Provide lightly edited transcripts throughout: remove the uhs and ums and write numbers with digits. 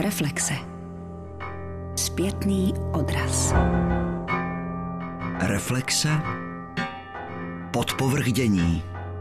Reflexe. Zpětný odraz. Reflexe. Podpovrchdění.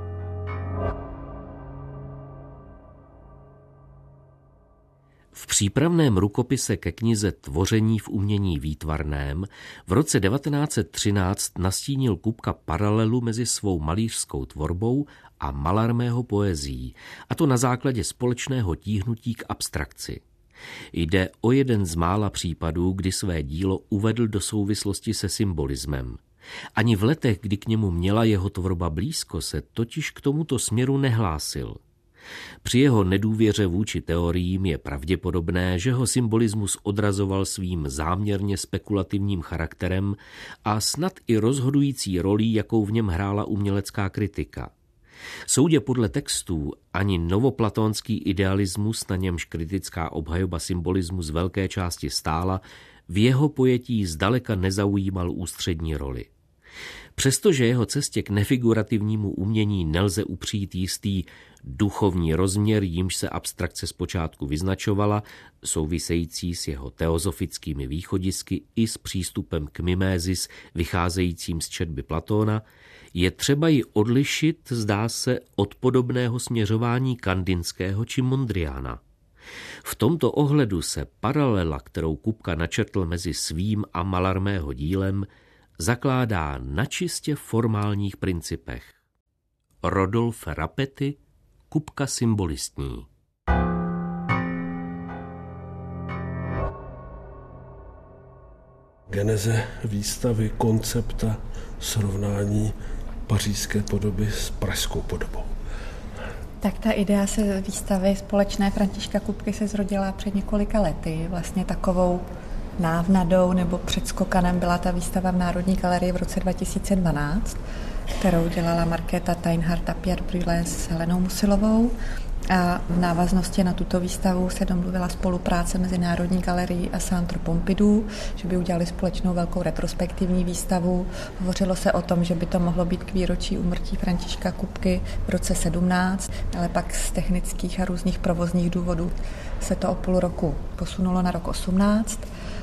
V přípravném rukopise ke knize Tvoření v umění výtvarném v roce 1913 nastínil Kupka paralelu mezi svou malířskou tvorbou a Mallarmého poezií, a to na základě společného tíhnutí k abstrakci. Jde o jeden z mála případů, kdy své dílo uvedl do souvislosti se symbolismem. Ani v letech, kdy k němu měla jeho tvorba blízko, se totiž k tomuto směru nehlásil. Při jeho nedůvěře vůči teoriím je pravděpodobné, že ho symbolismus odrazoval svým záměrně spekulativním charakterem a snad i rozhodující rolí, jakou v něm hrála umělecká kritika. Soudě podle textů ani novoplatónský idealismus, na němž kritická obhajoba symbolismu z velké části stála, v jeho pojetí zdaleka nezaujímal ústřední roli. Přestože jeho cestě k nefigurativnímu umění nelze upřít jistý duchovní rozměr, jímž se abstrakce zpočátku vyznačovala, související s jeho teozofickými východisky i s přístupem k mimézis vycházejícím z četby Platóna, je třeba ji odlišit, zdá se, od podobného směřování Kandinského či Mondriana. V tomto ohledu se paralela, kterou Kupka načrtl mezi svým a Mallarmého dílem, zakládá na čistě formálních principech. Rodolf Rapetti, Kupka symbolistní. Geneze výstavy, koncepta, srovnání pařížské podoby s pražskou podobou. Tak ta idea se výstavy společné Františka Kupky se zrodila před několika lety. Vlastně takovou návnadou nebo předskokanem byla ta výstava v Národní galerii v roce 2012, kterou dělala Markéta Teinhardt a Pierre Brulé s Helenou Musilovou. A v návaznosti na tuto výstavu se domluvila spolupráce mezi Národní galerií a Centre Pompidou, že by udělali společnou velkou retrospektivní výstavu. Hovořilo se o tom, že by to mohlo být k výročí úmrtí Františka Kupky v roce 17, ale pak z technických a různých provozních důvodů se to o půl roku posunulo na rok 18.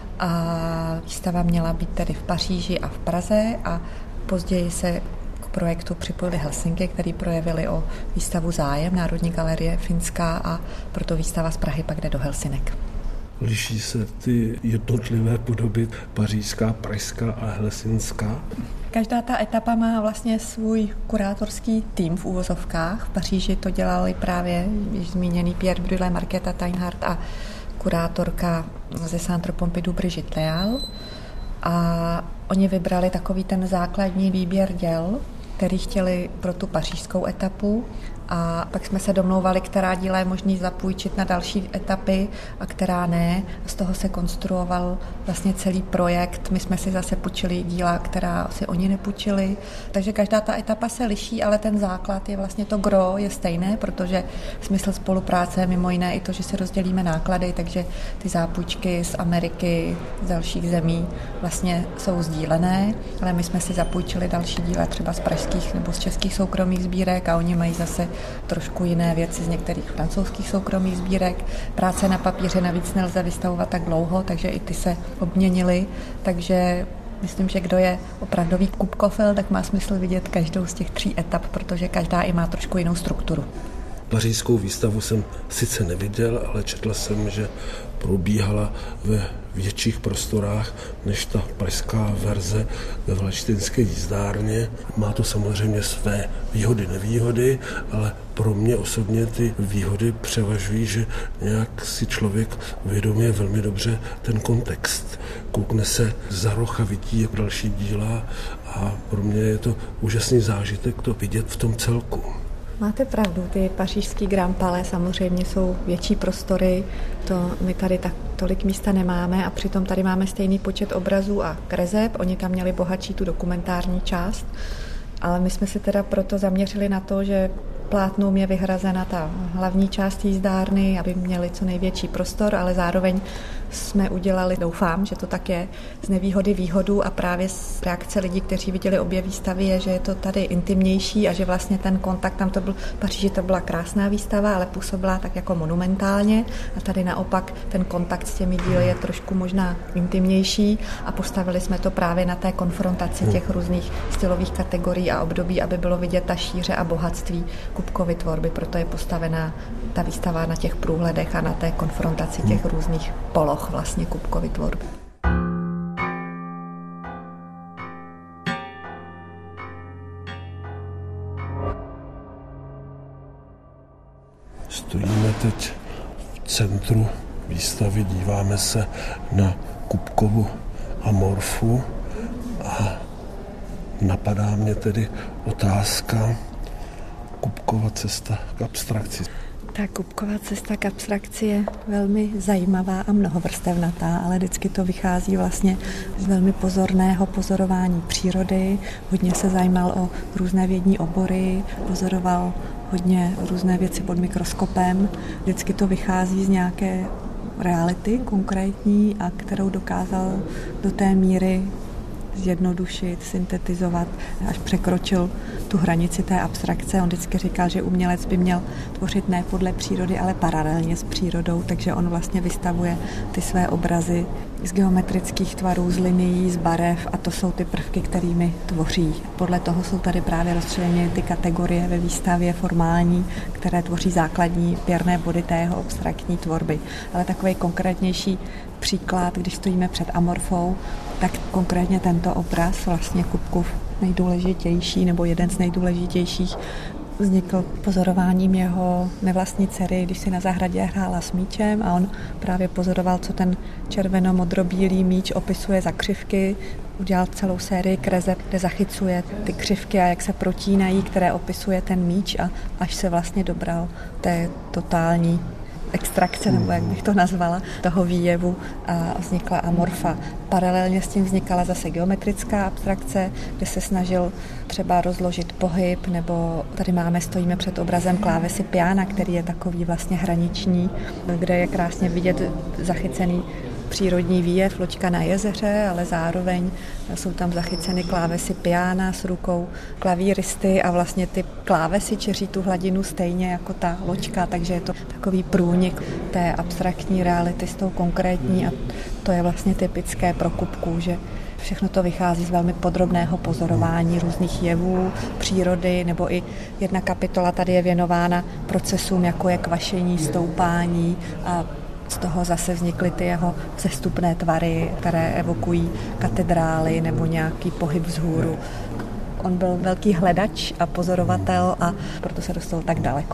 A výstava měla být tedy v Paříži a v Praze a později se k projektu připojili Helsinky, který projevili o výstavu zájem, Národní galerie finská, a proto výstava z Prahy pak jde do Helsinek. Liší se ty jednotlivé podoby pařížská, pražská a helsinská? Každá ta etapa má vlastně svůj kurátorský tým v uvozovkách. V Paříži to dělali právě již zmíněný Pierre Brulé, Markéta Teinhardt a kurátorka ze Centre Pompidou Brigitte Leal. A oni vybrali takový ten základní výběr děl, který chtěli pro tu pařížskou etapu, a pak jsme se domlouvali, která díla je možný zapůjčit na další etapy a která ne. A z toho se konstruoval vlastně celý projekt. My jsme si zase půjčili díla, která si oni nepůjčili. Takže každá ta etapa se liší, ale ten základ je vlastně to gro je stejné, protože smysl spolupráce mimo jiné i to, že si rozdělíme náklady, takže ty zápůjčky z Ameriky, z dalších zemí vlastně jsou sdílené, ale my jsme si zapůjčili další díla třeba z pražských nebo z českých soukromých sbírek a oni mají zase trošku jiné věci z některých francouzských soukromých sbírek. Práce na papíře navíc nelze vystavovat tak dlouho, takže i ty se obměnily. Takže myslím, že kdo je opravdový kupkofil, tak má smysl vidět každou z těch 3 etap, protože každá i má trošku jinou strukturu. Pařížskou výstavu jsem sice neviděl, ale četl jsem, že probíhala ve větších prostorách než ta pražská verze ve Vlaštinské jízdárně. Má to samozřejmě své výhody, nevýhody, ale pro mě osobně ty výhody převažují, že nějak si člověk uvědomuje velmi dobře ten kontext. Koukne se za roh a vidí další díla a pro mě je to úžasný zážitek to vidět v tom celku. Máte pravdu, ty pařížský Grand Palais samozřejmě jsou větší prostory, to my tady tolik místa nemáme a přitom tady máme stejný počet obrazů a kreseb, oni tam měli bohatší tu dokumentární část, ale my jsme se teda proto zaměřili na to, že plátnům je vyhrazena ta hlavní část jízdárny, aby měli co největší prostor, ale zároveň jsme udělali, doufám, že to tak je, z nevýhody výhodu a právě z reakce lidí, kteří viděli obě výstavy, je, že je to tady intimnější a že vlastně ten kontakt, tam to byl v Paříži, to byla krásná výstava, ale působila tak jako monumentálně a tady naopak ten kontakt s těmi díly je trošku možná intimnější a postavili jsme to právě na té konfrontaci těch různých stylových kategorií a období, aby bylo vidět ta šíře a bohatství Kupkovy tvorby, proto je postavená ta výstava na těch průhledech a na té konfrontaci těch různých poloh vlastně Kupkovy tvorby. Stojíme teď v centru výstavy, díváme se na Kupkovu amorfu a napadá mě tedy otázka Kupkova cesta k abstrakci. Ta Kupkova cesta k abstrakci je velmi zajímavá a mnohovrstevnatá, ale vždycky to vychází vlastně z velmi pozorného pozorování přírody. Hodně se zajímal o různé vědní obory, pozoroval hodně různé věci pod mikroskopem. Vždycky to vychází z nějaké reality konkrétní a kterou dokázal do té míry zjednodušit, syntetizovat, až překročil tu hranici té abstrakce. On vždycky říkal, že umělec by měl tvořit ne podle přírody, ale paralelně s přírodou, takže on vlastně vystavuje ty své obrazy z geometrických tvarů, z linií, z barev a to jsou ty prvky, kterými tvoří. Podle toho jsou tady právě rozčleněny ty kategorie ve výstavě formální, které tvoří základní pěrné body té jeho abstraktní tvorby. Ale takový konkrétnější příklad, když stojíme před amorfou, tak konkrétně tento obraz, vlastně Kupkův nejdůležitější nebo jeden z nejdůležitějších, vznikl pozorováním jeho nevlastní dcery, když si na zahradě hrála s míčem a on právě pozoroval, co ten červeno-modrobílý míč opisuje za křivky. Udělal celou sérii kreseb, kde zachycuje ty křivky a jak se protínají, které opisuje ten míč a až se vlastně dobral té totální extrakce, nebo jak bych to nazvala, toho výjevu a vznikla amorfa. Paralelně s tím vznikala zase geometrická abstrakce, kde se snažil třeba rozložit pohyb, nebo tady stojíme před obrazem klávesy piana, který je takový vlastně hraniční, kde je krásně vidět zachycený přírodní výjev, loďka na jezeře, ale zároveň jsou tam zachyceny klávesy piana s rukou klavíristy a vlastně ty klávesy čeří tu hladinu stejně jako ta loďka, takže je to takový průnik té abstraktní reality s tou konkrétní a to je vlastně typické pro Kupku, že všechno to vychází z velmi podrobného pozorování různých jevů, přírody, nebo i jedna kapitola tady je věnována procesům, jako je kvašení, stoupání a z toho zase vznikly ty jeho vzestupné tvary, které evokují katedrály nebo nějaký pohyb vzhůru. On byl velký hledač a pozorovatel a proto se dostal tak daleko.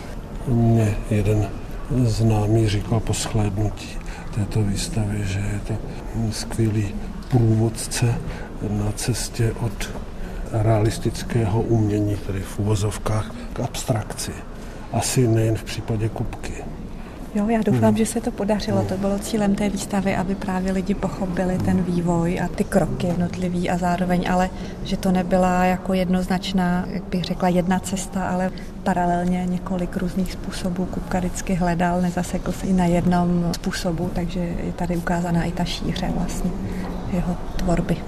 Mě jeden známý říkal po shlédnutí této výstavy, že je to skvělý průvodce na cestě od realistického umění, tedy v uvozovkách, k abstrakci. Asi nejen v případě Kupky. Jo, já doufám, že se to podařilo. To bylo cílem té výstavy, aby právě lidi pochopili ten vývoj a ty kroky jednotlivý a zároveň, ale že to nebyla jako jednoznačná, jak bych řekla, jedna cesta, ale paralelně několik různých způsobů. Kupka vždycky hledal, nezasekl se i na jednom způsobu, takže je tady ukázaná i ta šíře vlastně jeho tvorby.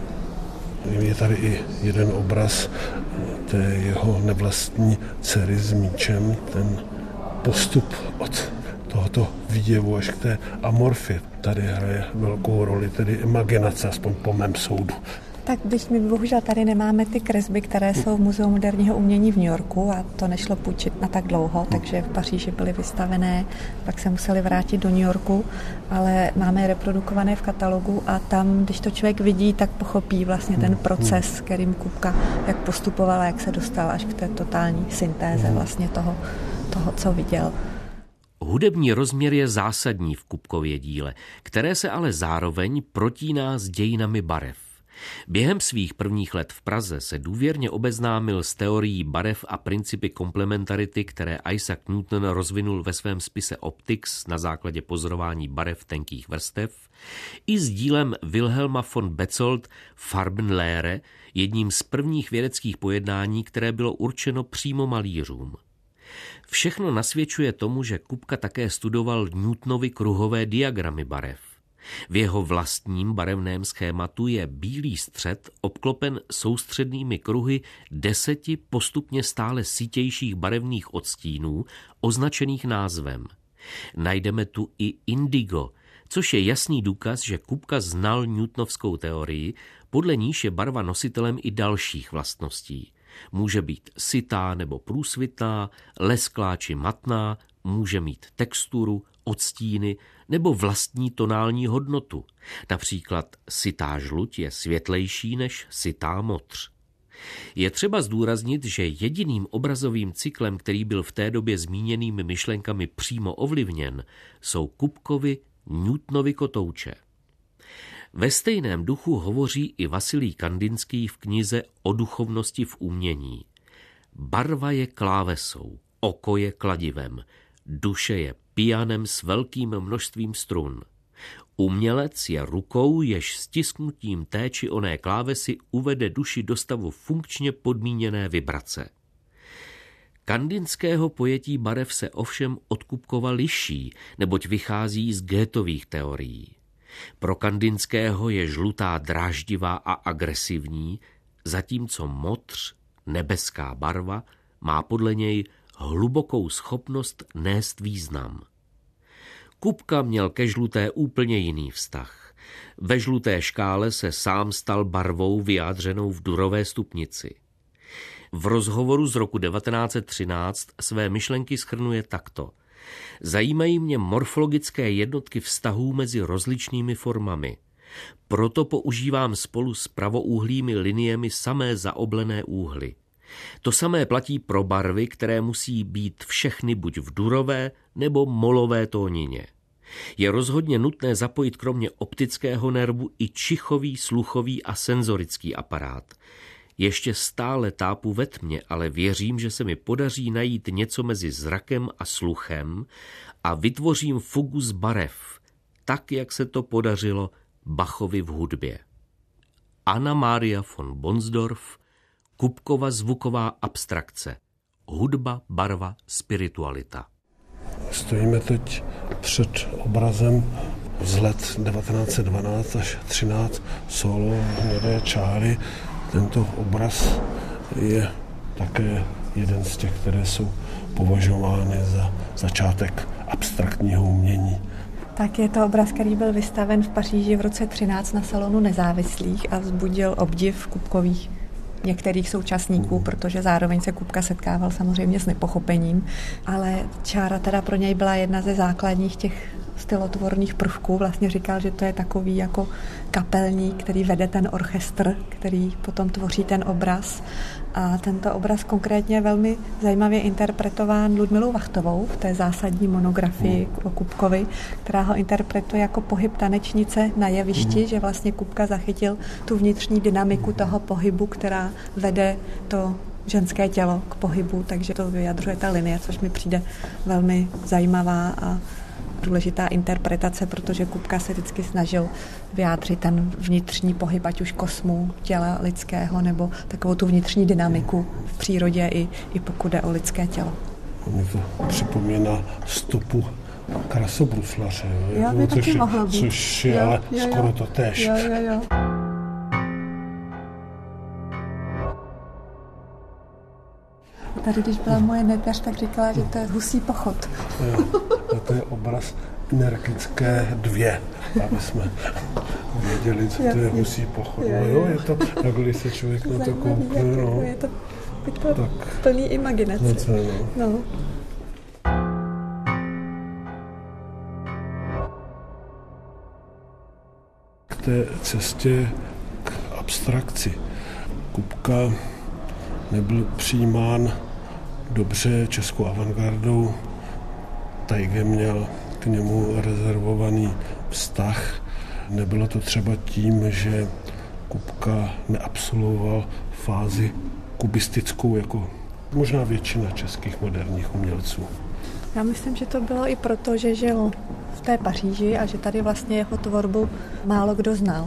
Je tady i jeden obraz té jeho nevlastní dcery s míčem, ten postup od tohoto výjevu až k té amorfě. Tady hraje velkou roli, tedy imaginace, aspoň po mém soudu. Tak když my bohužel tady nemáme ty kresby, které jsou v Muzeu moderního umění v New Yorku a to nešlo půjčit na tak dlouho, takže v Paříži byly vystavené, pak se museli vrátit do New Yorku, ale máme je reprodukované v katalogu a tam, když to člověk vidí, tak pochopí vlastně ten proces, kterým Kupka jak postupovala, jak se dostal až k té totální syntéze vlastně toho, co viděl. Hudební rozměr je zásadní v Kupkově díle, které se ale zároveň protíná s dějinami barev. Během svých prvních let v Praze se důvěrně obeznámil s teorií barev a principy komplementarity, které Isaac Newton rozvinul ve svém spise Optics na základě pozorování barev tenkých vrstev, i s dílem Wilhelma von Bezold Farbenlehre, jedním z prvních vědeckých pojednání, které bylo určeno přímo malířům. Všechno nasvědčuje tomu, že Kupka také studoval Newtonovy kruhové diagramy barev. V jeho vlastním barevném schématu je bílý střed obklopen soustřednými kruhy 10 postupně stále sítějších barevných odstínů, označených názvem. Najdeme tu i indigo, což je jasný důkaz, že Kupka znal newtonovskou teorii, podle níž je barva nositelem i dalších vlastností. Může být sytá nebo průsvitná, lesklá či matná, může mít texturu, odstíny nebo vlastní tonální hodnotu. Například sytá žluť je světlejší než sytá modř. Je třeba zdůraznit, že jediným obrazovým cyklem, který byl v té době zmíněnými myšlenkami přímo ovlivněn, jsou Kupkovy Newtonovy kotouče. Ve stejném duchu hovoří i Vasilij Kandinský v knize O duchovnosti v umění. Barva je klávesou, oko je kladivem, duše je pianem s velkým množstvím strun. Umělec je rukou, jež stisknutím té či oné klávesy uvede duši do stavu funkčně podmíněné vibrace. Kandinského pojetí barev se ovšem od Kupkova liší, neboť vychází z Goethevých teorií. Pro Kandinského je žlutá dráždivá a agresivní, zatímco modř, nebeská barva, má podle něj hlubokou schopnost nést význam. Kupka měl ke žluté úplně jiný vztah. Ve žluté škále se sám stal barvou vyjádřenou v durové stupnici. V rozhovoru z roku 1913 své myšlenky shrnuje takto. Zajímají mě morfologické jednotky vztahů mezi rozličnými formami. Proto používám spolu s pravoúhlými liniemi samé zaoblené úhly. To samé platí pro barvy, které musí být všechny buď v durové nebo molové tónině. Je rozhodně nutné zapojit kromě optického nervu i čichový, sluchový a senzorický aparát. Ještě stále tápu ve tmě, ale věřím, že se mi podaří najít něco mezi zrakem a sluchem a vytvořím fugu z barev, tak, jak se to podařilo Bachovi v hudbě. Anna Maria von Bonsdorf, Kupkova zvuková abstrakce. Hudba, barva, spiritualita. Stojíme teď před obrazem z let 1912 až 13 solo hnědé čáry. Tento obraz je také jeden z těch, které jsou považovány za začátek abstraktního umění. Tak je to obraz, který byl vystaven v Paříži v roce 13 na salonu nezávislých a vzbudil obdiv Kupkových některých současníků, protože zároveň se Kupka setkával samozřejmě s nepochopením, ale čára teda pro něj byla jedna ze základních těch stylotvorných prvků. Vlastně říkal, že to je takový jako kapelník, který vede ten orchestr, který potom tvoří ten obraz. A tento obraz konkrétně je velmi zajímavě interpretován Ludmilou Vachtovou v té zásadní monografii o Kupkovi, která ho interpretuje jako pohyb tanečnice na jevišti, že vlastně Kupka zachytil tu vnitřní dynamiku toho pohybu, která vede to ženské tělo k pohybu, takže to vyjadřuje ta linie, což mi přijde velmi zajímavá a důležitá interpretace, protože Kupka se vždycky snažil vyjádřit ten vnitřní pohyb, ať už kosmu, těla lidského, nebo takovou tu vnitřní dynamiku v přírodě i pokud jde o lidské tělo. Mě to připomíná stopu krasobruslaře, jo, by taky mohlo být. Což je ale skoro to též. Jo. Tady, když byla moje neteř, tak říkala, že to je husí pochod. A to je obraz energické 2, aby jsme věděli, co to je husí pochod. Jo, je to, tak když se člověk na to koukne, no. Je to tak plný imaginace. No. K té cestě k abstrakci. Kupka nebyl přijímán dobře českou avantgardou. Tajge měl k němu rezervovaný vztah. Nebylo to třeba tím, že Kupka neabsolvoval fázi kubistickou, jako možná většina českých moderních umělců. Já myslím, že to bylo i proto, že žil v té Paříži a že tady vlastně jeho tvorbu málo kdo znal.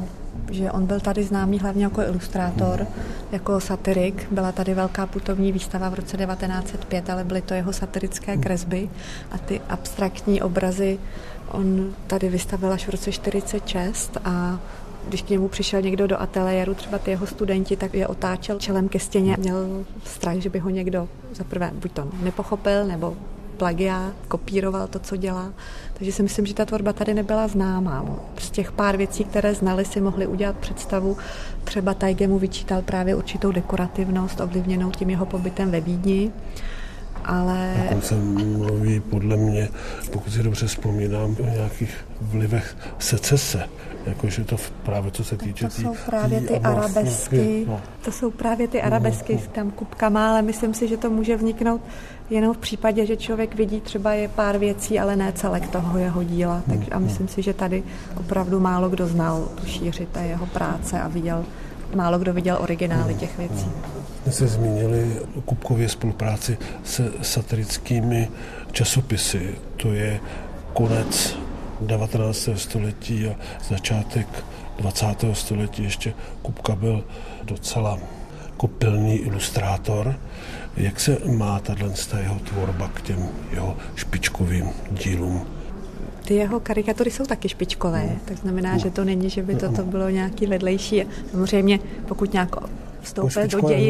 že on byl tady známý hlavně jako ilustrátor, jako satirik. Byla tady velká putovní výstava v roce 1905, ale byly to jeho satirické kresby a ty abstraktní obrazy on tady vystavil až v roce 1946 a když k němu přišel někdo do ateliéru, třeba ty jeho studenti, tak je otáčel čelem ke stěně. Měl strach, že by ho někdo zaprvé buď to nepochopil, nebo plagiát, kopíroval to, co dělá. Takže si myslím, že ta tvorba tady nebyla známá. Z těch pár věcí, které znali, si mohli udělat představu. Třeba Tajge mu vyčítal právě určitou dekorativnost, ovlivněnou tím jeho pobytem ve Vídni. Ale... Dokonce mluví podle mě, pokud si dobře vzpomínám, o nějakých vlivech secese. Jakože to právě co se týče to jsou právě ty arabesky, to jsou právě ty arabesky s tam kubkama, ale myslím si, že to může vzniknout jenom v případě, že člověk vidí třeba je pár věcí, ale ne celek toho jeho díla. Takže, a myslím si, že tady opravdu málo kdo znal tu šíři té jeho práce a málo kdo viděl originály těch věcí. My jsme zmínili o Kupkově spolupráci se satirickými časopisy. To je konec 19. století a začátek 20. století. Ještě Kupka byl docela pilný ilustrátor. Jak se má tato jeho tvorba k těm jeho špičkovým dílům? Ty jeho karikatury jsou taky špičkové, tak znamená, že to není, že by toto bylo nějaký vedlejší. Samozřejmě, pokud nějak vstoupil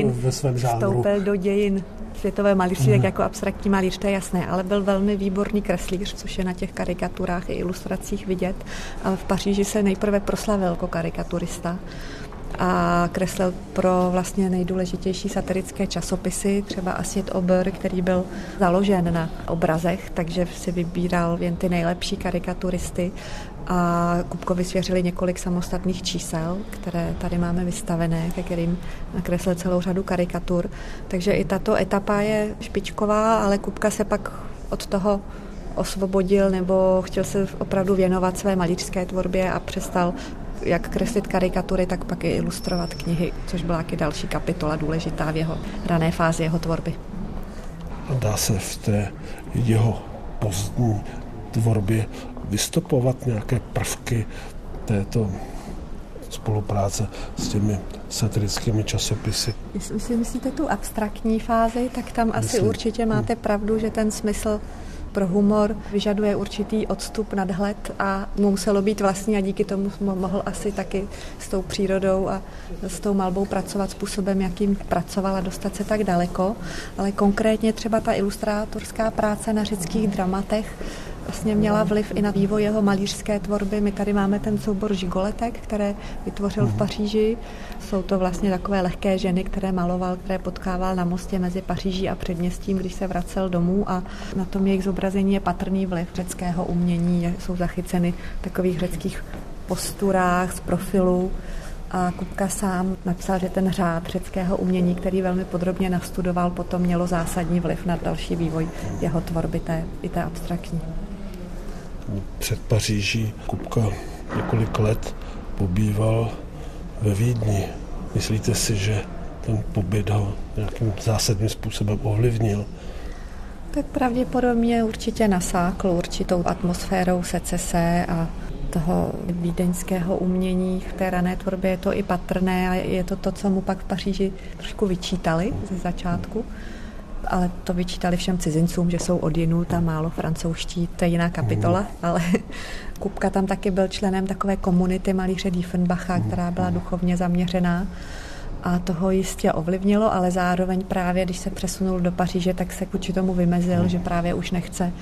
do dějin světové malířství, tak jako abstraktní malíř, to je jasné, ale byl velmi výborný kreslíř, což je na těch karikaturách i ilustracích vidět. Ale v Paříži se nejprve proslavil jako karikaturista a kreslil pro vlastně nejdůležitější satirické časopisy, třeba Assiette Aubert, který byl založen na obrazech, takže si vybíral jen ty nejlepší karikaturisty a Kupkovi svěřili několik samostatných čísel, které tady máme vystavené, ke kterým nakreslil celou řadu karikatur. Takže i tato etapa je špičková, ale Kupka se pak od toho osvobodil nebo chtěl se opravdu věnovat své malířské tvorbě a přestal jak kreslit karikatury, tak pak i ilustrovat knihy, což byla taky další kapitola důležitá v jeho rané fázi jeho tvorby. A dá se v té jeho pozdní tvorbě vystopovat nějaké prvky této spolupráce s těmi satirickými časopisy? Jestli si myslíte tu abstraktní fázi, tak tam asi určitě máte pravdu, že ten smysl pro humor vyžaduje určitý odstup, nadhled a muselo být vlastní a díky tomu mohl asi taky s tou přírodou a s tou malbou pracovat způsobem, jakým pracoval a dostat se tak daleko. Ale konkrétně třeba ta ilustrátorská práce na řeckých dramatech vlastně měla vliv i na vývoj jeho malířské tvorby. My tady máme ten soubor žigoletek, které vytvořil v Paříži. Jsou to vlastně takové lehké ženy, které maloval, které potkával na mostě mezi Paříží a předměstím, když se vracel domů a na tom jejich zobrazení je patrný vliv řeckého umění. Jsou zachyceny v takových řeckých posturách z profilu. A Kupka sám napsal, že ten řád řeckého umění, který velmi podrobně nastudoval, potom mělo zásadní vliv na další vývoj jeho tvorby, i té abstraktní. Před Paříží Kupka několik let pobýval ve Vídni. Myslíte si, že ten pobyt ho nějakým zásadním způsobem ovlivnil? Tak pravděpodobně určitě nasákl určitou atmosférou secese a toho vídeňského umění. V té rané tvorbě je to i patrné a je to to, co mu pak v Paříži trošku vyčítali ze začátku. Ale to vyčítali všem cizincům, že jsou odjinud a málo francouzští, to je jiná kapitola, ale Kupka tam taky byl členem takové komunity malíře Diefenbacha, která byla duchovně zaměřená a toho jistě ovlivnilo, ale zároveň právě, když se přesunul do Paříže, tak se vůči tomu vymezil, že právě už nechce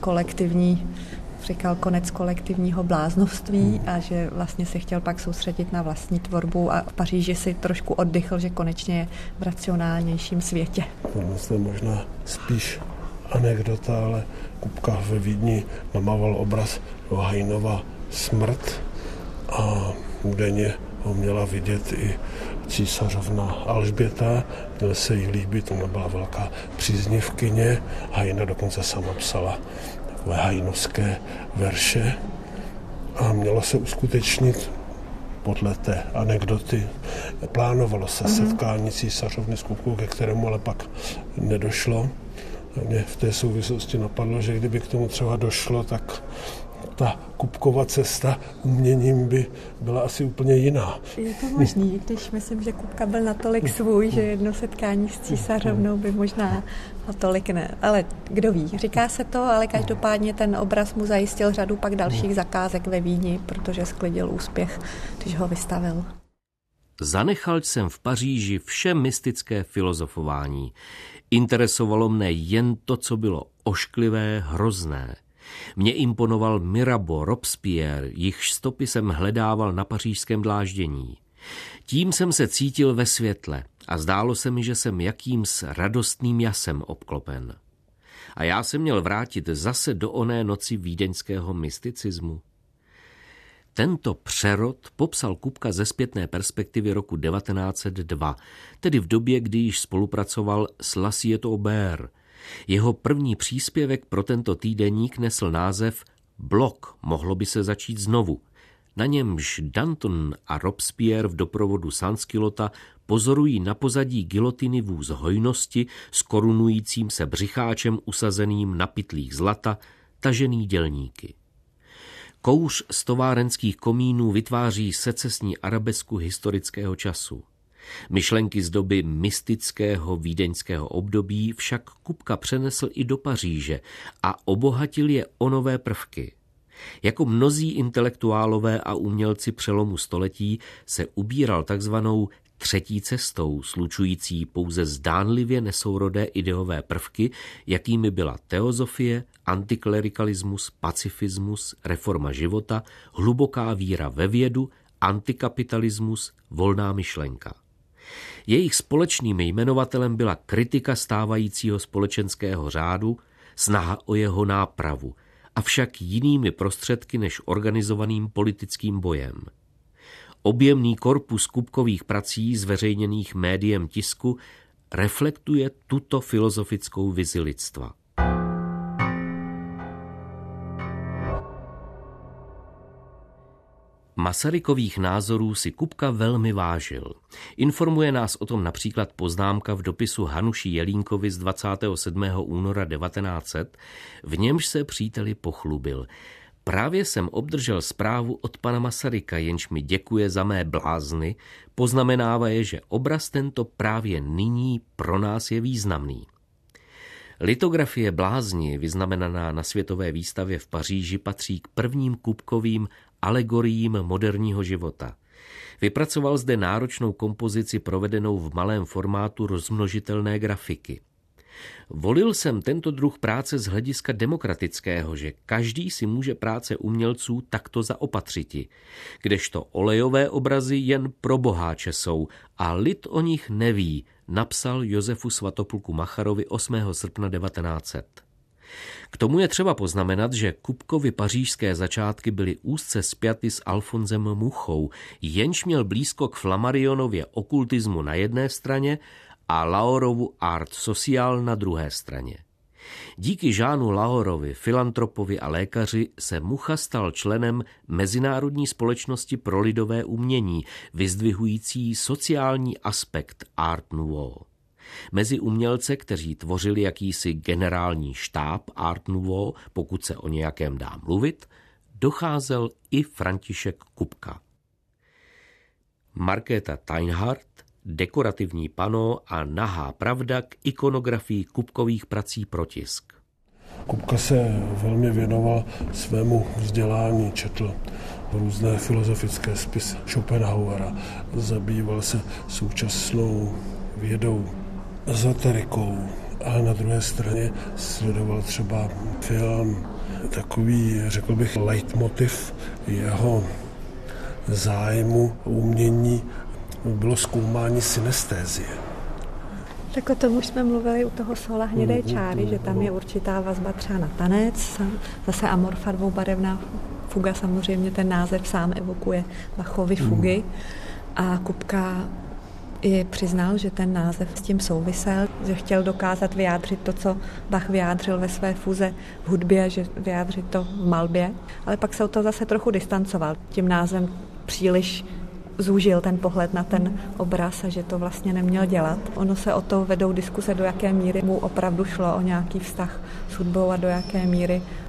říkal konec kolektivního bláznovství a že vlastně se chtěl pak soustředit na vlastní tvorbu a v Paříži si trošku oddychl, že konečně je v racionálnějším světě. To je možná spíš anekdota, ale Kupka ve Vídni namával obraz Hajnova Smrt a údajně ho měla vidět i císařovna Alžběta, měl se jí líbit, ona byla velká příznivkyně, Hajna dokonce sama psala hajnovské verše a mělo se uskutečnit podle té anekdoty. Plánovalo se setkání císařovny s Kupkou, ke kterému ale pak nedošlo. Mě v té souvislosti napadlo, že kdyby k tomu třeba došlo, tak ta Kupkova cesta uměním by byla asi úplně jiná. Je to možný, když myslím, že Kupka byl natolik svůj, že jedno setkání s císařovnou by možná natolik ne. Ale kdo ví, říká se to, ale každopádně ten obraz mu zajistil řadu pak dalších zakázek ve Vídni, protože sklidil úspěch, když ho vystavil. Zanechal jsem v Paříži vše mystické filozofování. Interesovalo mne jen to, co bylo ošklivé, hrozné. Mě imponoval Mirabeau, Robespierre, jichž stopy jsem hledával na pařížském dláždění. Tím jsem se cítil ve světle a zdálo se mi, že jsem jakýms radostným jasem obklopen. A já se měl vrátit zase do oné noci vídeňského mysticismu. Tento přerod popsal Kupka ze zpětné perspektivy roku 1902, tedy v době, kdy již spolupracoval s Lassietou Aubert. Jeho první příspěvek pro tento týdeník nesl název Blok, mohlo by se začít znovu. Na němž Danton a Robespierre v doprovodu Sansculota pozorují na pozadí gilotiny vůz hojnosti s korunujícím se břicháčem usazeným na pytlích zlata, tažený dělníky. Kouř z továrenských komínů vytváří secesní arabesku historického času. Myšlenky z doby mystického vídeňského období však Kupka přenesl i do Paříže a obohatil je o nové prvky. Jako mnozí intelektuálové a umělci přelomu století se ubíral takzvanou třetí cestou, slučující pouze zdánlivě nesourodé ideové prvky, jakými byla teozofie, antiklerikalismus, pacifismus, reforma života, hluboká víra ve vědu, antikapitalismus, volná myšlenka. Jejich společným jmenovatelem byla kritika stávajícího společenského řádu, snaha o jeho nápravu, avšak jinými prostředky než organizovaným politickým bojem. Objemný korpus Kupkových prací zveřejněných médiem tisku reflektuje tuto filozofickou vizi lidstva. Masarykových názorů si Kupka velmi vážil. Informuje nás o tom například poznámka v dopisu Hanuši Jelínkovi z 27. února 1900, v němž se příteli pochlubil. Právě jsem obdržel zprávu od pana Masaryka, jenž mi děkuje za mé blázny, poznamenává je, že obraz tento právě nyní pro nás je významný. Litografie blázni, vyznamenaná na světové výstavě v Paříži, patří k prvním Kupkovým alegoriím moderního života. Vypracoval zde náročnou kompozici provedenou v malém formátu rozmnožitelné grafiky. Volil jsem tento druh práce z hlediska demokratického, že každý si může práce umělců takto zaopatřiti, kdežto olejové obrazy jen pro boháče jsou a lid o nich neví, napsal Josefu Svatoplku Macharovi 8. srpna 1900. K tomu je třeba poznamenat, že Kupkovy pařížské začátky byly úzce spjaty s Alfonsem Muchou, jenž měl blízko k Flammarionově okultismu na jedné straně a Laorovu art social na druhé straně. Díky Jeanu Laorovi, filantropovi a lékaři se Mucha stal členem Mezinárodní společnosti pro lidové umění, vyzdvihující sociální aspekt Art Nouveau. Mezi umělce, kteří tvořili jakýsi generální štáb Art Nouveau, pokud se o nějakém dá mluvit, docházel i František Kupka. Markéta Teinhardt, dekorativní pano a nahá pravda k ikonografii Kupkových prací pro tisk. Kupka se velmi věnoval svému vzdělání, četl různé filozofické spisy Schopenhauera, zabýval se současnou vědou, ezoterikou, ale na druhé straně sledoval třeba film, takový, řekl bych, leitmotiv jeho zájmu umění bylo zkoumání synestézie. Tak o tom už jsme mluvili u toho Sola hnědé čáry, že tam je určitá vazba třeba na tanec, zase Amor farbou barevná fuga, samozřejmě ten název sám evokuje Bachovy fugy a Kupka i přiznal, že ten název s tím souvisel, že chtěl dokázat vyjádřit to, co Bach vyjádřil ve své fuze v hudbě, že vyjádřit to v malbě, ale pak se od toho zase trochu distancoval. Tím názvem příliš zúžil ten pohled na ten obraz a že to vlastně neměl dělat. Ono se o to vedou diskuse, do jaké míry mu opravdu šlo o nějaký vztah s hudbou a do jaké míry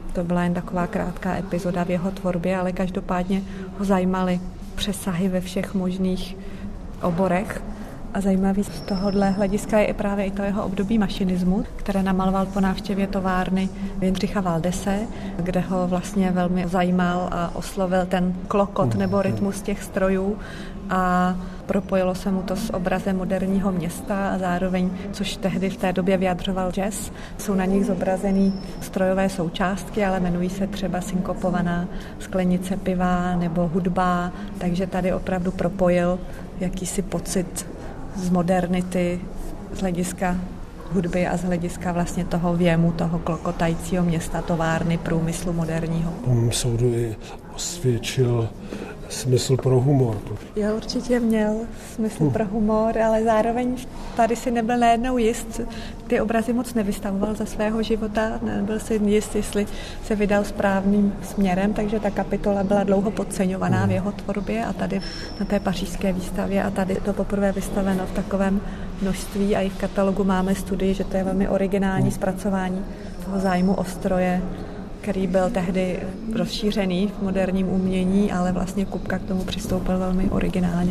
To byla jen taková krátká epizoda v jeho tvorbě, ale každopádně ho zajímaly přesahy ve všech možných oborech. A zajímavý z tohohle hlediska je i právě i to jeho období mašinismu, které namaloval po návštěvě továrny Jindřicha Valdese, kde ho vlastně velmi zajímal a oslovil ten klokot nebo rytmus těch strojů a propojilo se mu to s obrazem moderního města a zároveň, což tehdy v té době vyjadřoval jazz, jsou na nich zobrazený strojové součástky, ale jmenují se třeba synkopovaná sklenice piva nebo hudba, takže tady opravdu propojil jakýsi pocit z modernity, z hlediska hudby a z hlediska vlastně toho věmu, toho klokotajícího města, továrny, průmyslu moderního. Po mém soudu i osvědčil smysl pro humor. Já určitě měl smysl pro humor, ale zároveň tady si nebyl najednou jist. Ty obrazy moc nevystavoval za svého života, nebyl si jist, jestli se vydal správným směrem, takže ta kapitola byla dlouho podceňovaná v jeho tvorbě a tady na té pařížské výstavě a tady to poprvé vystaveno v takovém množství a i v katalogu máme studii, že to je velmi originální zpracování toho zájmu o stroje, který byl tehdy rozšířený v moderním umění, ale vlastně Kupka k tomu přistoupil velmi originálně.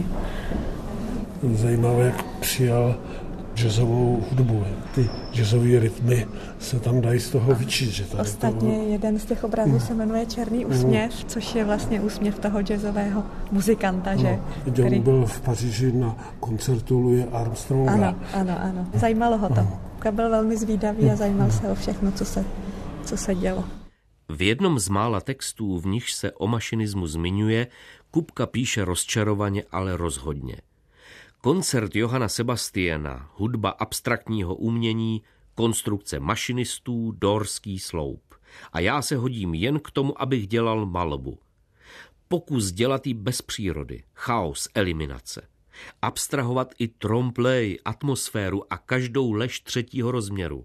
Zajímavé, jak přijal jazzovou hudbu. Ty jazzové rytmy se tam dají z toho vyčíst. Že tady ostatně jeden z těch obrazů se jmenuje Černý úsměv, což je vlastně úsměv toho jazzového muzikanta. Že? Který byl v Paříži na koncertu Louise Armstronga. Ano. Zajímalo ho to. Kupka byl velmi zvídavý a zajímal se o všechno, co se dělo. V jednom z mála textů, v nichž se o mašinismu zmiňuje, Kupka píše rozčarovaně, ale rozhodně. Koncert Johanna Sebastiana, hudba abstraktního umění, konstrukce mašinistů, dórský sloup. A já se hodím jen k tomu, abych dělal malbu. Pokus dělat ji bez přírody, chaos, eliminace. Abstrahovat i trompe-l'œil, atmosféru a každou lež třetího rozměru.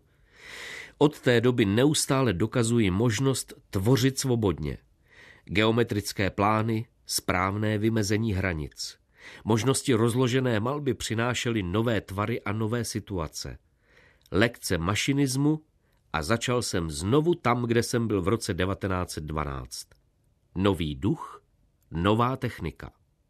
Od té doby neustále dokazuji možnost tvořit svobodně. Geometrické plány, správné vymezení hranic. Možnosti rozložené malby přinášely nové tvary a nové situace. Lekce mašinismu a začal jsem znovu tam, kde jsem byl v roce 1912. Nový duch, nová technika.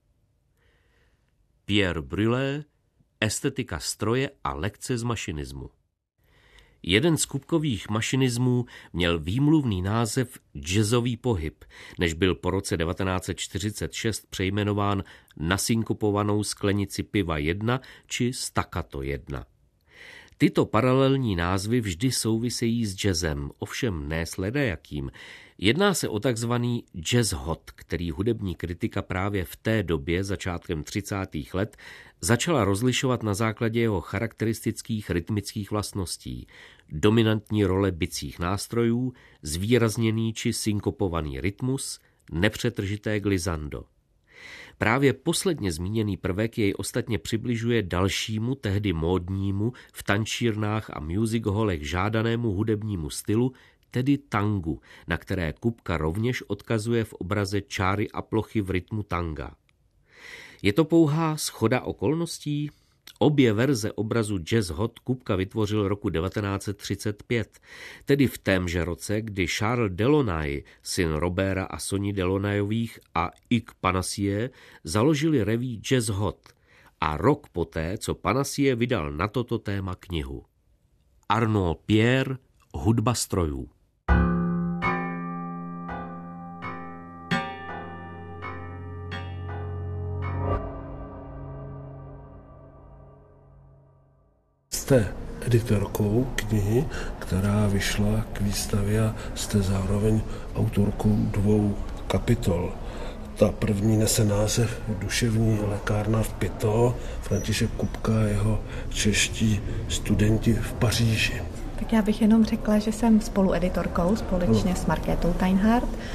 Pierre Brulé, estetika stroje a lekce z mašinismu. Jeden z Kupkových mašinismů měl výmluvný název jazzový pohyb, než byl po roce 1946 přejmenován na synkopovanou sklenici piva 1 či staccato 1. Tyto paralelní názvy vždy souvisejí s jazzem, ovšem ne s ledajakým. Jedná se o takzvaný jazz hot, který hudební kritika právě v té době, začátkem 30. let, začala rozlišovat na základě jeho charakteristických rytmických vlastností, dominantní role bicích nástrojů, zvýrazněný či synkopovaný rytmus, nepřetržité glissando. Právě posledně zmíněný prvek jej ostatně přibližuje dalšímu, tehdy módnímu, v tančírnách a music hallech žádanému hudebnímu stylu, tedy tangu, na které Kupka rovněž odkazuje v obraze Čáry a plochy v rytmu tanga. Je to pouhá shoda okolností? Obě verze obrazu Jazz Hot Kupka vytvořil roku 1935, tedy v témže roce, kdy Charles Delaunay, syn Roberta a Soni Delaunayových a Hugues Panassier založili reví Jazz Hot a rok poté, co Panassier vydal na toto téma knihu. Arnaud Pierre, hudba strojů. Jste editorkou knihy, která vyšla k výstavě a jste zároveň autorkou 2 kapitol. Ta první nese název Duševní lékárna v Pito, František Kupka a jeho čeští studenti v Paříži. Tak já bych jenom řekla, že jsem spolueditorkou společně s Markétou Teinhardt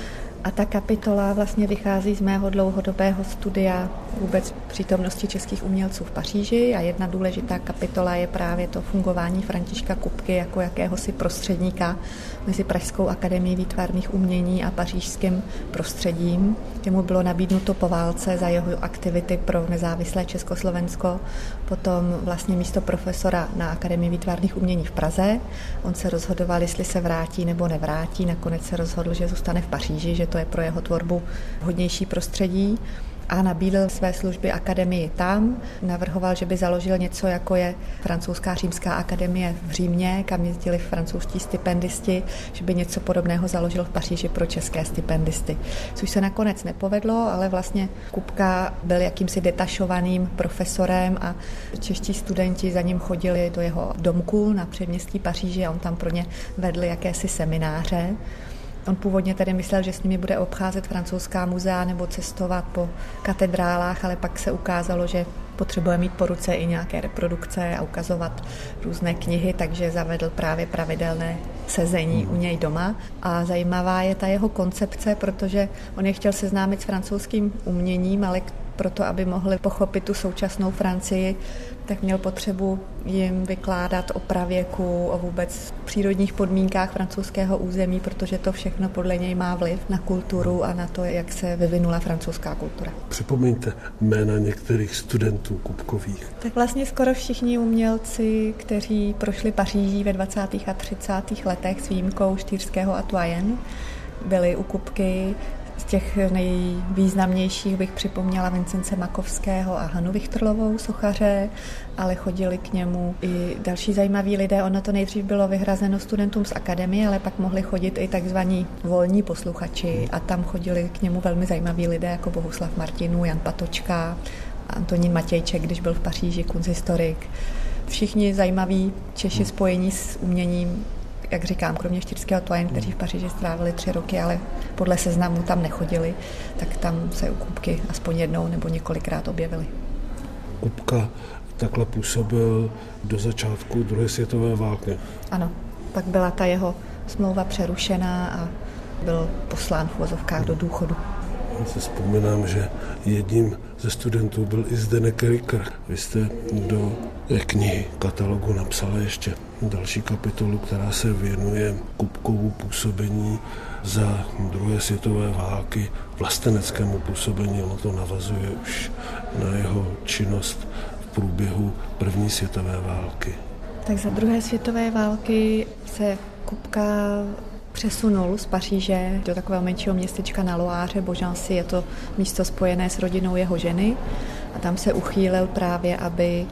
A ta kapitola vlastně vychází z mého dlouhodobého studia vůbec přítomnosti českých umělců v Paříži a jedna důležitá kapitola je právě to fungování Františka Kupky jako jakéhosi prostředníka mezi Pražskou akademií výtvarných umění a pařížským prostředím. Jemu bylo nabídnuto po válce za jeho aktivity pro nezávislé Československo, potom vlastně místo profesora na Akademii výtvarných umění v Praze. On se rozhodoval, jestli se vrátí nebo nevrátí. Nakonec se rozhodl, že zůstane v Paříži, že to je pro jeho tvorbu vhodnější prostředí a nabídl své služby akademii tam. Navrhoval, že by založil něco, jako je francouzská římská akademie v Římě, kam jezdili francouzští stipendisti, že by něco podobného založil v Paříži pro české stipendisty. Což se nakonec nepovedlo, ale vlastně Kupka byl jakýmsi detašovaným profesorem a čeští studenti za ním chodili do jeho domku na předměstí Paříže a on tam pro ně vedl jakési semináře. On původně tedy myslel, že s nimi bude obcházet francouzská muzea nebo cestovat po katedrálách, ale pak se ukázalo, že potřebuje mít po ruce i nějaké reprodukce a ukazovat různé knihy, takže zavedl právě pravidelné sezení u něj doma. A zajímavá je ta jeho koncepce, protože on je chtěl seznámit s francouzským uměním, ale proto, aby mohli pochopit tu současnou Francii, tak měl potřebu jim vykládat o pravěku, o vůbec přírodních podmínkách francouzského území, protože to všechno podle něj má vliv na kulturu a na to, jak se vyvinula francouzská kultura. Připomeňte jména některých studentů Kupkových. Tak vlastně skoro všichni umělci, kteří prošli Paříží ve 20. a 30. letech s výjimkou Štýrského a Toyen, byli u Kupky. Z těch nejvýznamnějších bych připomněla Vincence Makovského a Hanu Vichtrlovou, sochaře, ale chodili k němu i další zajímaví lidé. Ono to nejdřív bylo vyhrazeno studentům z akademie, ale pak mohli chodit i takzvaní volní posluchači a tam chodili k němu velmi zajímaví lidé jako Bohuslav Martinů, Jan Patočka, Antonín Matějček, když byl v Paříži, kunsthistorik. Všichni zajímaví Češi spojení s uměním, jak říkám, kromě Štýrského Toyen, kteří v Paříži strávili 3 roky, ale podle seznamu tam nechodili, tak tam se u Kupky aspoň jednou nebo několikrát objevili. Kupka takhle působil do začátku druhé světové války. Ano, pak byla ta jeho smlouva přerušená a byl poslán v uvozovkách do důchodu. Já si vzpomínám, že jedním ze studentů byl i Zdeněk Ricker. Vy jste do knihy katalogu napsali ještě další kapitolu, která se věnuje Kupkovu působení za druhé světové války, vlasteneckému působení. Ono to navazuje už na jeho činnost v průběhu první světové války. Tak za druhé světové války se Kupka přesunul z Paříže do takového menšího městečka na Loáře, Beaugency, je to místo spojené s rodinou jeho ženy a tam se uchýlil právě, aby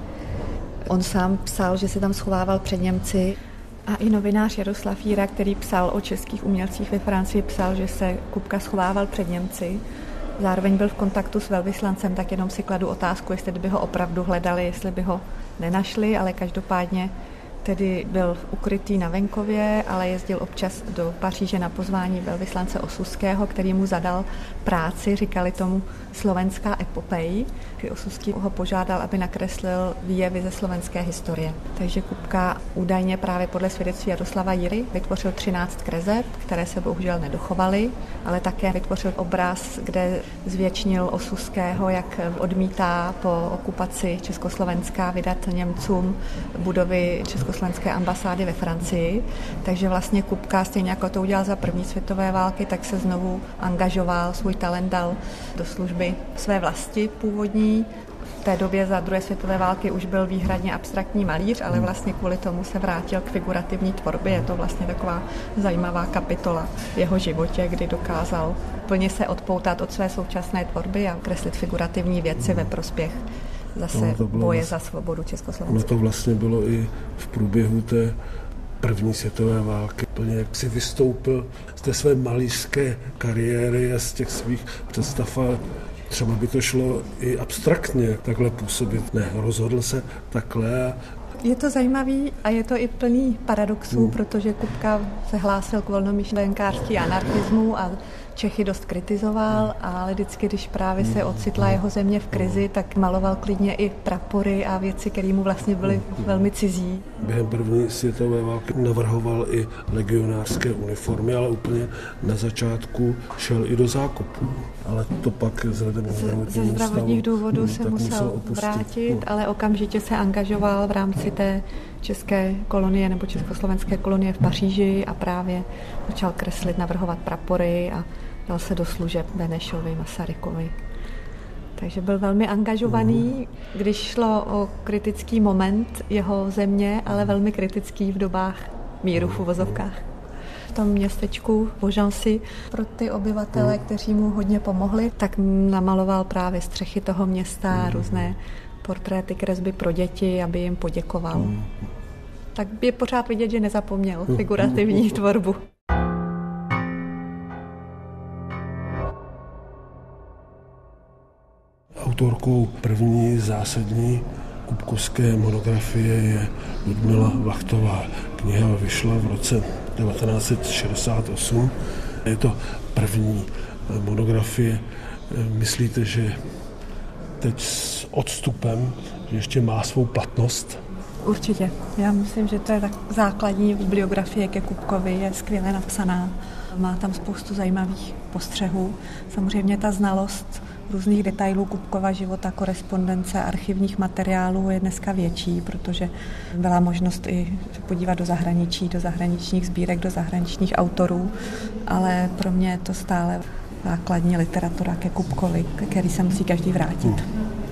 on sám psal, že se tam schovával před Němci a i novinář Jaroslav Jíra, který psal o českých umělcích ve Francii, psal, že se Kupka schovával před Němci. Zároveň byl v kontaktu s velvyslancem, tak jenom si kladu otázku, jestli by ho opravdu hledali, jestli by ho nenašli, ale každopádně tedy byl ukrytý na venkově, ale jezdil občas do Paříže na pozvání velvyslance Osuského, který mu zadal práci, říkali tomu slovenská epopej. Osuský ho požádal, aby nakreslil výjevy ze slovenské historie. Takže Kupka údajně právě podle svědectví Jaroslava Jiry vytvořil 13 kreseb, které se bohužel nedochovaly, ale také vytvořil obraz, kde zvětšnil Osuského, jak odmítá po okupaci Československa vydat Němcům budovy československé ambasády ve Francii. Takže vlastně Kupka, stejně jako to udělal za první světové války, tak se znovu angažoval, svůj talent dal do služby své vlasti původní. V té době za druhé světové války už byl výhradně abstraktní malíř, ale vlastně kvůli tomu se vrátil k figurativní tvorbě. Je to vlastně taková zajímavá kapitola v jeho životě, kdy dokázal plně se odpoutat od své současné tvorby a kreslit figurativní věci ve prospěch zase boje za svobodu Československa. Ono to vlastně bylo i v průběhu té první světové války. Plně jak si vystoupil z té své malířské kariéry a z těch svých představ. Třeba by to šlo i abstraktně takhle působit. Ne, rozhodl se takhle. Je to zajímavý a je to i plný paradoxů, protože Kupka se hlásil k volnomyšlenkářství a anarchismu a Čechy dost kritizoval, ale vždycky, když právě se ocitla jeho země v krizi, tak maloval klidně i prapory a věci, které mu vlastně byly velmi cizí. Během první světové války navrhoval i legionářské uniformy, ale úplně na začátku šel i do zákopů. Ale to pak vzhledem ze zdravotních důvodů se musel vrátit, ale okamžitě se angažoval v rámci té české kolonie nebo československé kolonie v Paříži a právě začal kreslit, navrhovat prapory a dal se do služeb Benešovi, Masarykovi. Takže byl velmi angažovaný, když šlo o kritický moment jeho země, ale velmi kritický v dobách míru v uvozovkách. V tom městečku Beaugency pro ty obyvatele, kteří mu hodně pomohli, tak namaloval právě střechy toho města, různé portréty, kresby pro děti, aby jim poděkoval. Tak je pořád vidět, že nezapomněl figurativní tvorbu. Autorkou první zásadní kupkovské monografie je Ludmila Vachtová. Kniha vyšla v roce 1968. Je to první monografie. Myslíte, že teď s odstupem že ještě má svou platnost? Určitě. Já myslím, že to je tak základní bibliografie ke Kupkovi, je skvěle napsaná. Má tam spoustu zajímavých postřehů. Samozřejmě ta znalost různých detailů Kupkova života, korespondence, archivních materiálů je dneska větší, protože byla možnost i podívat do zahraničí, do zahraničních sbírek, do zahraničních autorů, ale pro mě je to stále základní literatura ke Kupkovi, který se musí každý vrátit.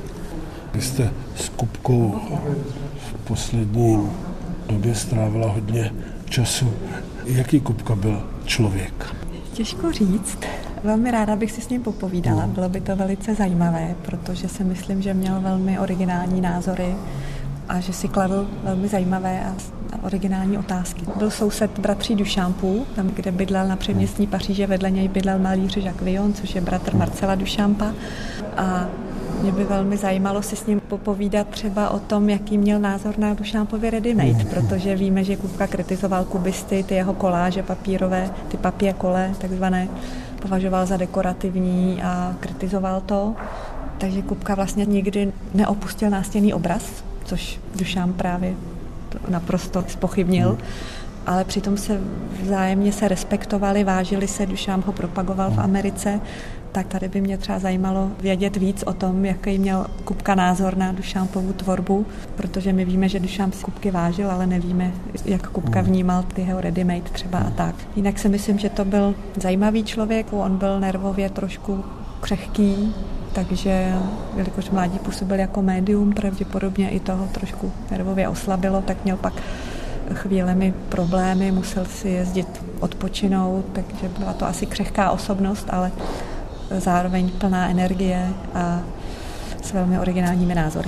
Vy jste s Kupkou v poslední době strávila hodně času. Jaký Kupka byl člověk? Těžko říct. Velmi ráda bych si s ním popovídala. Bylo by to velice zajímavé, protože si myslím, že měl velmi originální názory a že si kladl velmi zajímavé a originální otázky. Byl soused bratří Duchampů, tam, kde bydlel na předměstí Paříže, vedle něj bydlel malíř Jacques Villon, což je bratr Marcela Duchampa. A mě by velmi zajímalo si s ním popovídat třeba o tom, jaký měl názor na Duchampově ready-made, protože víme, že Kupka kritizoval kubisty, ty jeho koláže papírové, ty papier collé takzvané, považoval za dekorativní a kritizoval to. Takže Kupka vlastně nikdy neopustil nástěnný obraz, což Duchamp právě naprosto zpochybnil, ale přitom se vzájemně se respektovali, vážili se, Duchamp ho propagoval v Americe, tak tady by mě třeba zajímalo vědět víc o tom, jaký měl Kupka názor na Duchampovu tvorbu, protože my víme, že Duchamp z Kupky vážil, ale nevíme, jak Kupka vnímal ty jeho ready-made třeba a tak. Jinak si myslím, že to byl zajímavý člověk, on byl nervově trošku křehký, takže jelikož mládí působil jako médium, pravděpodobně i toho trošku nervově oslabilo, tak měl pak chvílemi problémy, musel si jezdit odpočinout, takže byla to asi křehká osobnost, ale zároveň plná energie a s velmi originálními názory.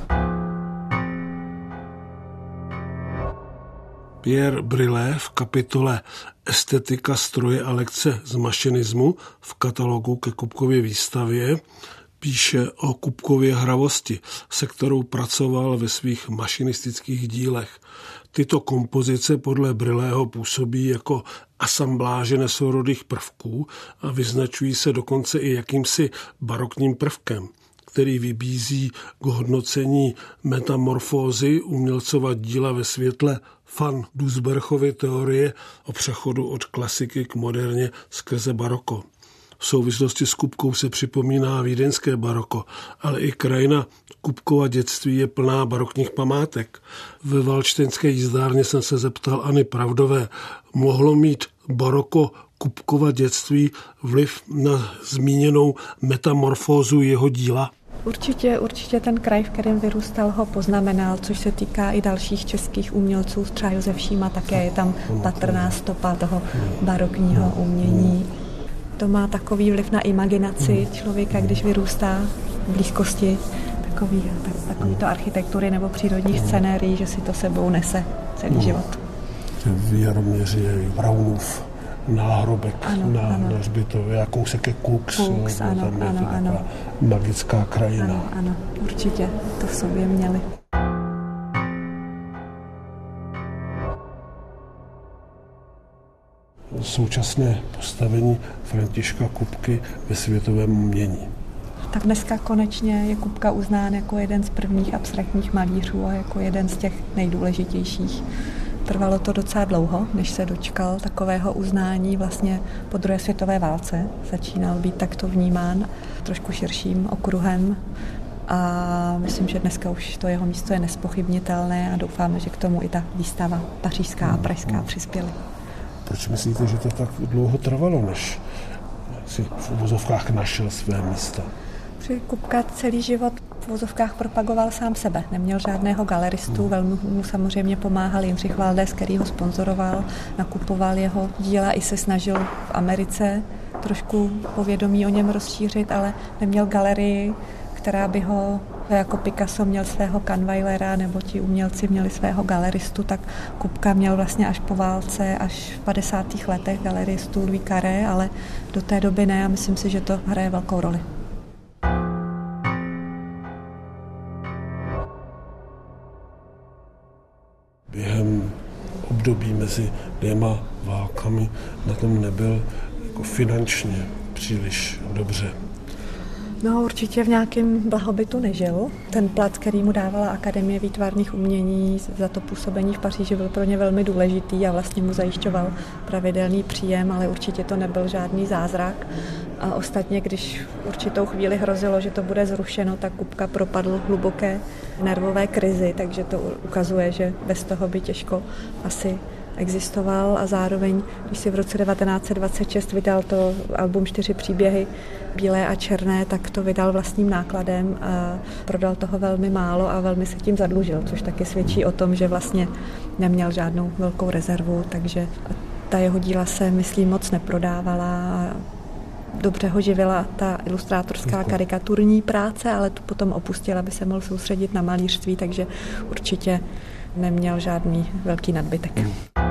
Pierre Brillet v kapitole Estetika, stroje a lekce z mašinismu v katalogu ke Kupkově výstavě píše o Kupkově hravosti, se kterou pracoval ve svých mašinistických dílech. Tyto kompozice podle Brilleho působí jako asambláže nesourodých prvků a vyznačují se dokonce i jakýmsi barokním prvkem, který vybízí k hodnocení metamorfózy umělcova díla ve světle Van Doesburgovy teorie o přechodu od klasiky k moderně skrze baroko. V souvislosti s Kupkou se připomíná vídeňské baroko, ale i krajina Kupkova dětství je plná barokních památek. Ve Valdštejnské jízdárně jsem se zeptal Anny Pravdové, mohlo mít baroko Kupkova dětství vliv na zmíněnou metamorfózu jeho díla? Určitě ten kraj, v kterém vyrůstal, ho poznamenal, což se týká i dalších českých umělců, třeba Josef Šíma, také je tam patrná stopa toho barokního umění. To má takový vliv na imaginaci člověka, když vyrůstá v blízkosti takovýto architektury nebo přírodních scenérií, že si to sebou nese celý život. V Jaroměři je Braunův náhrobek na hřbitově, a kousek je Kux, ano. Magická krajina. Ano, určitě to v sobě měli. současné postavení Františka Kupky ve světovém umění. Tak dneska konečně je Kupka uznán jako jeden z prvních abstraktních malířů a jako jeden z těch nejdůležitějších. Trvalo to docela dlouho, než se dočkal takového uznání. Vlastně po druhé světové válce začínal být takto vnímán trošku širším okruhem a myslím, že dneska už to jeho místo je nespochybnitelné a doufáme, že k tomu i ta výstava pařížská a pražská přispěly. Proč myslíte, že to tak dlouho trvalo, než si v uvozovkách našel své místo? Kupka celý život v uvozovkách propagoval sám sebe. Neměl žádného galeristu, velmi mu samozřejmě pomáhal Jindřich Valdés, který ho sponzoroval, nakupoval jeho díla i se snažil v Americe trošku povědomí o něm rozšířit, ale neměl galerii, která by ho, jako Picasso měl svého Kahnweilera, nebo ti umělci měli svého galeristu, tak Kupka měl vlastně až po válce, až v 50. letech galeristu Louis Carré, ale do té doby ne a myslím si, že to hraje velkou roli. Během období mezi dvěma válkami na tom nebyl jako finančně příliš dobře. No, určitě v nějakém blahobytu nežil. Ten plat, který mu dávala Akademie výtvarných umění za to působení v Paříži, byl pro ně velmi důležitý a vlastně mu zajišťoval pravidelný příjem, ale určitě to nebyl žádný zázrak. A ostatně, když určitou chvíli hrozilo, že to bude zrušeno, tak Kupka propadl hluboké nervové krizi, takže to ukazuje, že bez toho by těžko asi existoval a zároveň, když si v roce 1926 vydal to album 4 příběhy bílé a černé, tak to vydal vlastním nákladem a prodal toho velmi málo a velmi se tím zadlužil, což taky svědčí o tom, že vlastně neměl žádnou velkou rezervu, takže ta jeho díla se, myslím, moc neprodávala a dobře ho živila ta ilustrátorská karikaturní práce, ale tu potom opustil, aby se mohl soustředit na malířství, takže určitě neměl žádný velký nadbytek.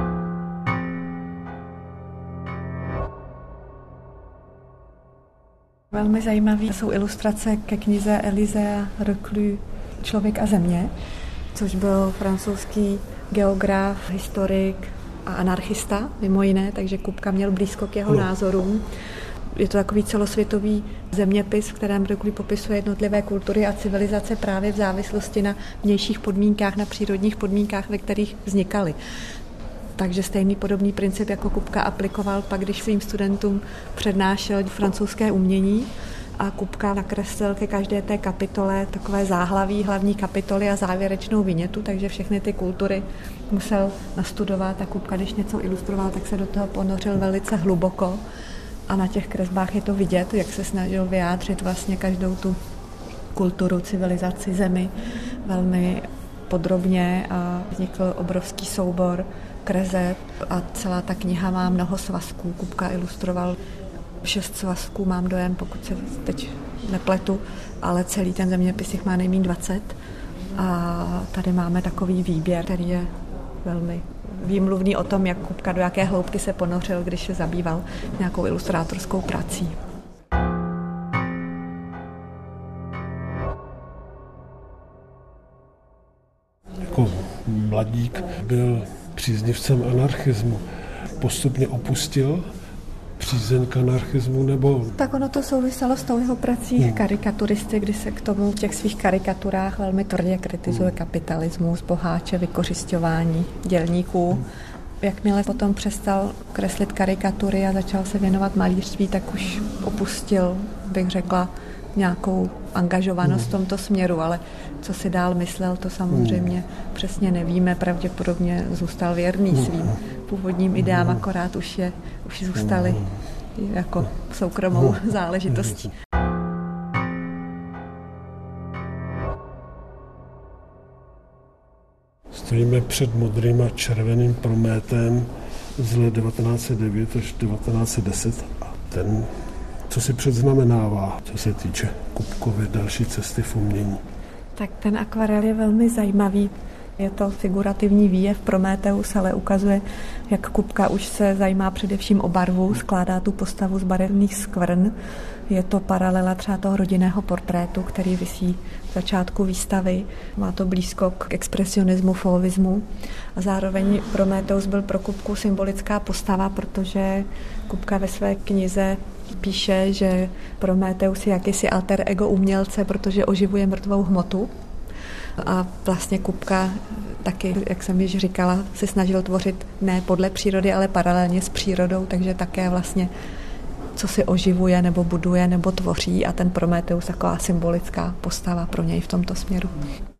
Velmi zajímavý jsou ilustrace ke knize Élisée Reclus Člověk a země, což byl francouzský geograf, historik a anarchista, mimo jiné, takže Kupka měl blízko k jeho názorům. Je to takový celosvětový zeměpis, v kterém Reclus popisuje jednotlivé kultury a civilizace právě v závislosti na vnějších podmínkách, na přírodních podmínkách, ve kterých vznikaly. Takže stejný podobný princip jako Kupka aplikoval pak, když svým studentům přednášel francouzské umění a Kupka nakreslil ke každé té kapitole takové záhlaví hlavní kapitoly a závěrečnou vinětu, takže všechny ty kultury musel nastudovat a Kupka, když něco ilustroval, tak se do toho ponořil velice hluboko a na těch kresbách je to vidět, jak se snažil vyjádřit vlastně každou tu kulturu, civilizaci, zemi velmi podrobně a vznikl obrovský soubor kreseb a celá ta kniha má mnoho svazků. Kupka ilustroval 6 svazků, mám dojem, pokud se teď nepletu, ale celý ten zeměpis jich má nejméně 20 a tady máme takový výběr, který je velmi výmluvný o tom, jak Kupka do jaké hloubky se ponořil, když se zabýval nějakou ilustrátorskou prací. Jako mladík byl příznivcem anarchismu. Postupně opustil přízeň k anarchismu, nebo... Tak ono to souviselo s tou jeho prací karikaturisty, kdy se k tomu v těch svých karikaturách velmi tvrdě kritizuje kapitalismus, boháče, vykořisťování dělníků. Jakmile potom přestal kreslit karikatury a začal se věnovat malířství, tak už opustil, bych řekla, nějakou angažovanost v tomto směru, ale co si dál myslel, to samozřejmě přesně nevíme. Pravděpodobně zůstal věrný svým původním ideám, akorát už zůstaly jako soukromou záležitostí. Stojíme před modrým a červeným Prométem z let 1909 až 1910 a ten, co si předznamenává, co se týče Kupkovy další cesty v umění. Tak ten akvarel je velmi zajímavý. Je to figurativní výjev Prometeus, ale ukazuje, jak Kupka už se zajímá především o barvu, skládá tu postavu z barevných skvrn. Je to paralela třeba toho rodinného portrétu, který visí v začátku výstavy. Má to blízko k expresionismu, fauvismu. A zároveň Prometeus byl pro Kupku symbolická postava, protože Kupka ve své knize píše, že Prometeus je jakýsi alter ego umělce, protože oživuje mrtvou hmotu. A vlastně Kupka taky, jak jsem již říkala, se snažil tvořit ne podle přírody, ale paralelně s přírodou, takže také vlastně co si oživuje nebo buduje nebo tvoří a ten Prometeus taková symbolická postava pro něj v tomto směru.